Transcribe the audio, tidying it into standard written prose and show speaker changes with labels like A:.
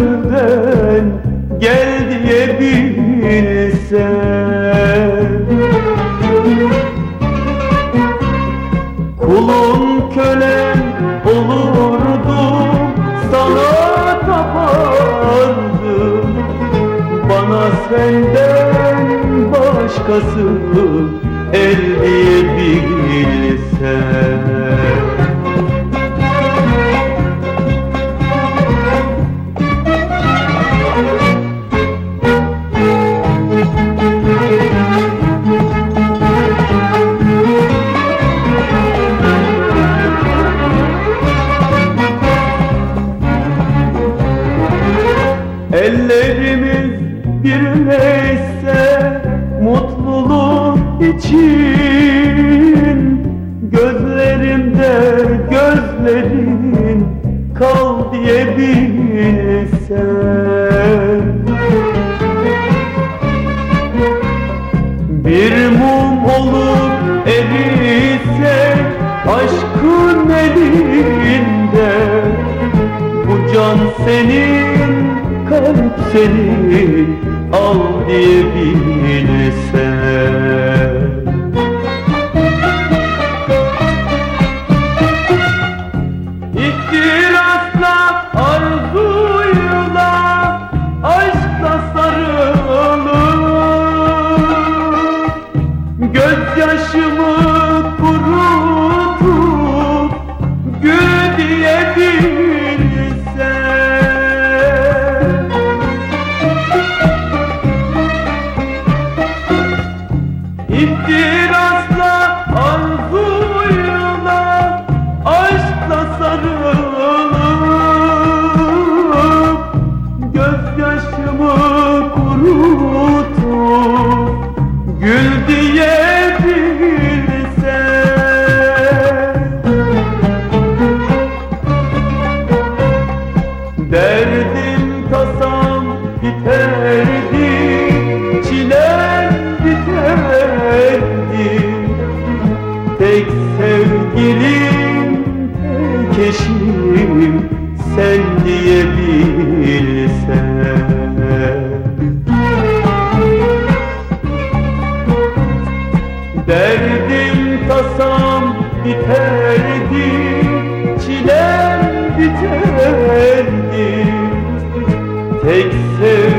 A: gönülden gel diyebilsen. Kulun kölen olurdum, sana tapardım. Bana senden başkası el diyebilsen. Ellerimiz birleşse mutluluk için, gözlerimde gözlerin kal diyebilsen. Bir mum olup erisek aşkın elinde, bu can senin, kalp senin, al diyebilsen. İhtirasla, arzuyla, aşkla sarılıp, gözyaşımı kurutup gül diyebilsen. İhtirasla, arzuyla, aşkla sarılıp, gözyaşımı kurutup gül diyebilsen. Derdim tasam biterdi, çilem biterdi. Tek sevgilim, tek eşim sen diyebilsen. Derdim tasam biterdi, çilem biterdi. Tek sevgilim,